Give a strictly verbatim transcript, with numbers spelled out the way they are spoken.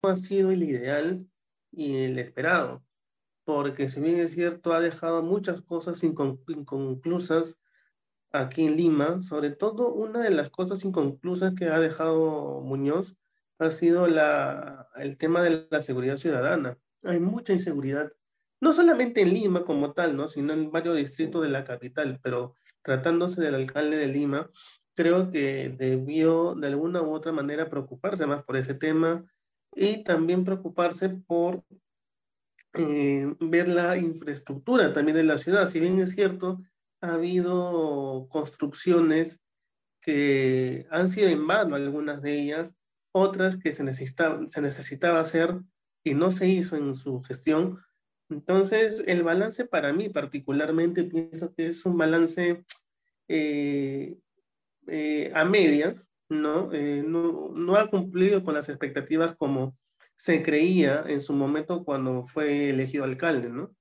ha sido el ideal y el esperado, porque si bien es cierto, ha dejado muchas cosas incon- inconclusas aquí en Lima. Sobre todo una de las cosas inconclusas que ha dejado Muñoz ha sido la, el tema de la seguridad ciudadana. Hay mucha inseguridad, no solamente en Lima como tal, ¿no? Sino en varios distritos de la capital, pero tratándose del alcalde de Lima, creo que debió de alguna u otra manera preocuparse más por ese tema y también preocuparse por eh, ver la infraestructura también de la ciudad. Si bien es cierto, ha habido construcciones que han sido en vano, algunas de ellas, otras que se necesitaba, se necesitaba hacer y no se hizo en su gestión. Entonces, el balance para mí particularmente pienso que es un balance eh, eh, a medias, ¿no? Eh, no, no ha cumplido con las expectativas como se creía en su momento cuando fue elegido alcalde, ¿no?